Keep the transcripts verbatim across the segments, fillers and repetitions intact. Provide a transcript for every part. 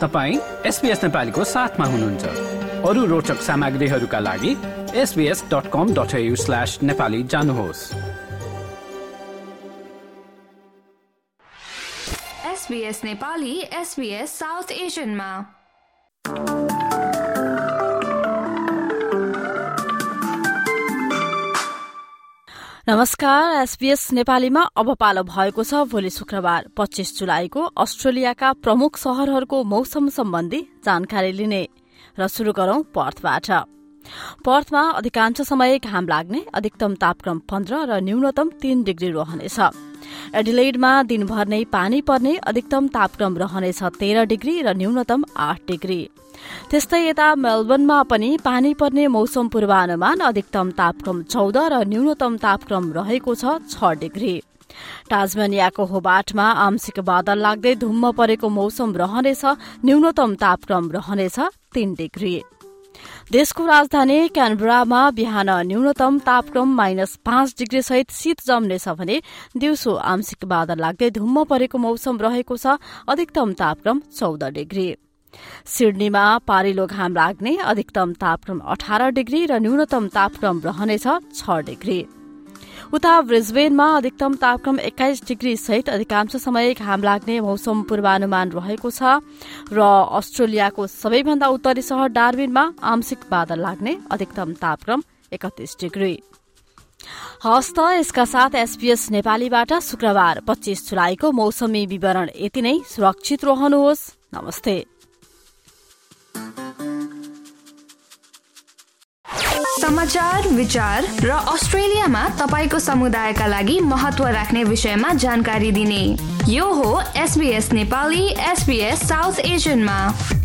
तपाईँ एसबीएस नेपालीको साथमा हुनुहुन्छ। अरू रोचक सामग्रीहरूका लागि SBS dot com dot AU slash Nepali जानुहोस्। एसबीएस नेपाली एसबीएस साउथ एसियनमा। नमस्कार, एसबीएस नेपालीमा अब पालो भएको छ भोलि शुक्रबार पच्चीस जुलाईको अस्ट्रेलियाका प्रमुख शहरहरूको मौसम सम्बन्धी जानकारी लिने र शुरू गरौं पर्थबाट। पर्थमा अधिकांश समय घाम लाग्ने, अधिकतम तापक्रम पन्ध्र र न्यूनतम तीन डिग्री रहनेछ। एडिलेडमा दिनभर नै पानी पर्ने, अधिकतम तापक्रम रहनेछ तेह्र डिग्री र न्यूनतम आठ डिग्री। त्यस्तै यता मेलबर्नमा पनि पानी पर्ने मौसम पूर्वानुमान, अधिकतम तापक्रम चौध र न्यूनतम तापक्रम रहेको छ छ डिग्री। टाजमेनियाको होबार्टमा आंशिक बादल लाग्दै धुम्म परेको मौसम रहनेछ, न्यूनतम तापक्रम रहनेछ तीन डिग्री। देशको राजधानी क्यानबरामा बिहान न्यूनतम तापक्रम माइनस पाँच डिग्री सहित शीत जम्नेछ भने दिउँसो आंशिक बादल लाग्दै धुम्म परेको मौसम रहेको छ, अधिकतम तापक्रम चौध डिग्री। सिडनीमा पारिलो घाम लाग्ने, अधिकतम तापक्रम अठार डिग्री र न्यूनतम तापक्रम रहनेछ छ डिग्री। उता ब्रिस्बेनमा अधिकतम तापक्रम एक्काइस डिग्री सहित अधिकांश समय घाम लाग्ने मौसम पूर्वानुमान रहेको छ र अस्ट्रेलियाको सबैभन्दा उत्तरी शहर डार्विनमा आंशिक बादल लाग्ने, अधिकतम तापक्रम एकतीस डिग्री। हस्त यसका साथ एसबीएस नेपालीबाट शुक्रबार पच्चीस जुलाईको मौसमी विवरण यति नै। सुरक्षित रहनुहोस्। नमस्ते। समाचार, विचार र अस्ट्रेलियामा तपाईको समुदायका लागि महत्व राख्ने विषयमा जानकारी दिने यो हो एसबीएस नेपाली एसबीएस साउथ एसियनमा।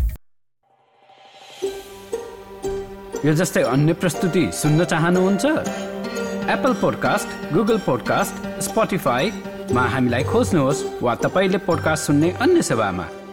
यो जस्तै अन्य प्रस्तुति सुन्न चाहनुहुन्छ? एप्पल पोडकास्ट, गुगल पोडकास्ट, स्पोटिफाईमा हामीलाई खोज्नुहोस् वा तपाईले पोडकास्ट सुन्ने अन्य सेवामा।